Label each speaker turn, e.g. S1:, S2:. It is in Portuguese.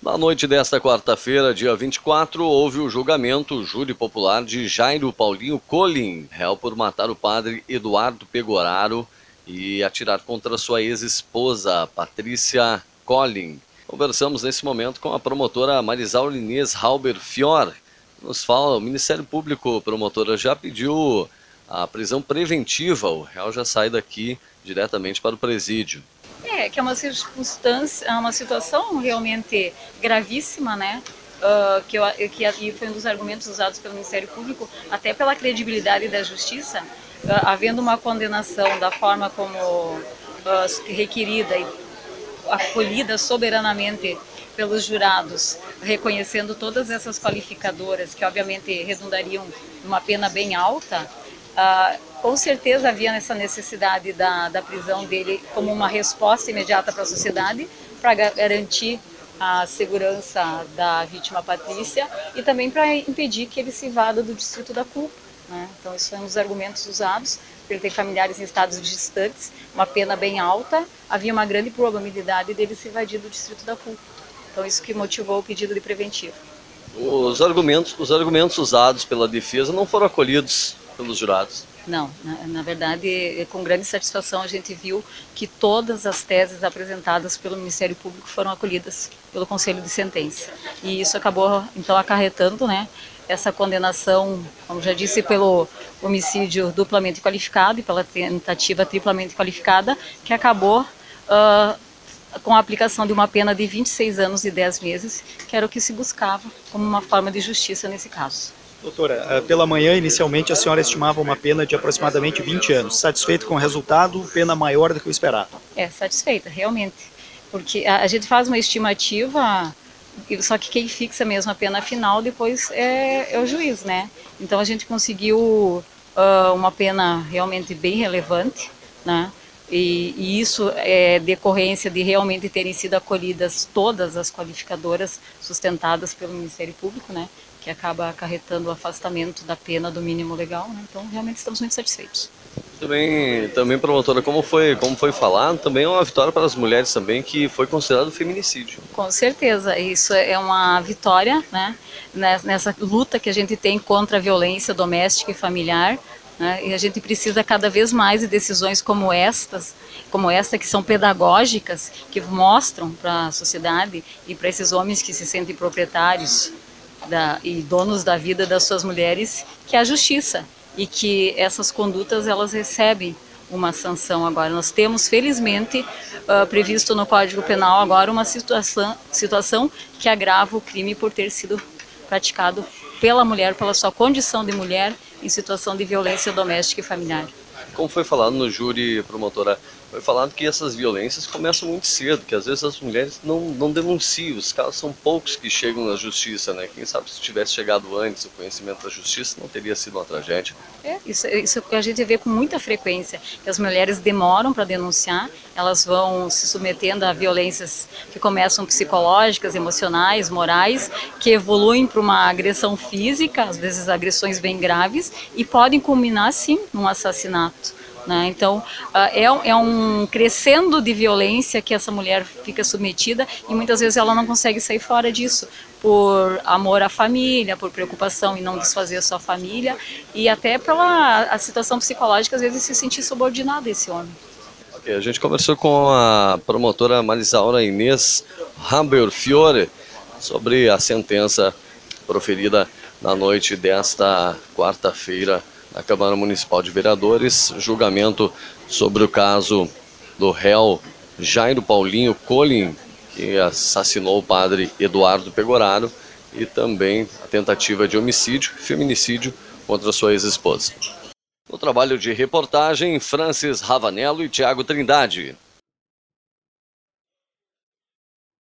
S1: Na noite desta quarta-feira, dia 24, houve o julgamento júri popular de Jairo Paulinho Colin, réu por matar o padre Eduardo Pegoraro e atirar contra sua ex-esposa, Patrícia Colin. Conversamos nesse momento com a promotora Marisaura Inês Halber Fior. Nos fala, o Ministério Público, promotora, já pediu a prisão preventiva. O réu já sai daqui diretamente para o presídio.
S2: Que é uma circunstância, uma situação realmente gravíssima, né? Que foi um dos argumentos usados pelo Ministério Público, até pela credibilidade da Justiça, havendo uma condenação da forma como requerida e acolhida soberanamente pelos jurados, reconhecendo todas essas qualificadoras que obviamente redundariam numa pena bem alta. Com certeza havia essa necessidade da prisão dele como uma resposta imediata para a sociedade, para garantir a segurança da vítima Patrícia e também para impedir que ele se evada do distrito da culpa, né? Então, esses foram os argumentos usados. Ele tem familiares em estados distantes, uma pena bem alta, havia uma grande probabilidade dele se evadir do distrito da culpa. Então, isso que motivou o pedido de preventivo.
S1: Os argumentos usados pela defesa não foram acolhidos pelos jurados?
S2: Não, na verdade, com grande satisfação a gente viu que todas as teses apresentadas pelo Ministério Público foram acolhidas pelo Conselho de Sentença. E isso acabou, então, acarretando, né, essa condenação, como já disse, pelo homicídio duplamente qualificado e pela tentativa triplamente qualificada, que acabou com a aplicação de uma pena de 26 anos e 10 meses, que era o que se buscava como uma forma de justiça nesse caso.
S3: Doutora, pela manhã, inicialmente, a senhora estimava uma pena de aproximadamente 20 anos. Satisfeito com o resultado, pena maior do que o esperado?
S2: Satisfeita, realmente. Porque a gente faz uma estimativa, só que quem fixa mesmo a pena final depois é o juiz, né? Então a gente conseguiu uma pena realmente bem relevante, né? E isso é decorrência de realmente terem sido acolhidas todas as qualificadoras sustentadas pelo Ministério Público, né? Que acaba acarretando o afastamento da pena do mínimo legal, né? Então realmente estamos muito satisfeitos.
S1: Também, promotora, como foi falado, também é uma vitória para as mulheres também, que foi considerado feminicídio.
S2: Com certeza, isso é uma vitória, né? Nessa luta que a gente tem contra a violência doméstica e familiar, né? E a gente precisa cada vez mais de decisões como esta, que são pedagógicas, que mostram para a sociedade e para esses homens que se sentem proprietários e donos da vida das suas mulheres, que é a justiça, e que essas condutas elas recebem uma sanção agora. Nós temos, felizmente, previsto no Código Penal agora uma situação que agrava o crime por ter sido praticado pela mulher, pela sua condição de mulher em situação de violência doméstica e familiar.
S1: Como foi falado no júri, promotora, foi falado que essas violências começam muito cedo, que às vezes as mulheres não denunciam, os casos são poucos que chegam na justiça, né? Quem sabe se tivesse chegado antes o conhecimento da justiça, não teria sido uma tragédia.
S2: Isso a gente vê com muita frequência, que as mulheres demoram para denunciar, elas vão se submetendo a violências que começam psicológicas, emocionais, morais, que evoluem para uma agressão física, às vezes agressões bem graves, e podem culminar, sim, num assassinato. Então, é um crescendo de violência que essa mulher fica submetida e muitas vezes ela não consegue sair fora disso, por amor à família, por preocupação em não desfazer a sua família e até pela a situação psicológica, às vezes se sentir subordinada a esse homem.
S1: Okay, a gente conversou com a promotora Marisaura Inês Halber Fiore sobre a sentença proferida na noite desta quarta-feira na Câmara Municipal de Vereadores, julgamento sobre o caso do réu Jairo Paulinho Colin, que assassinou o padre Eduardo Pegoraro, e também a tentativa de homicídio, feminicídio contra sua ex-esposa. No trabalho de reportagem, Francis Ravanello e Tiago Trindade.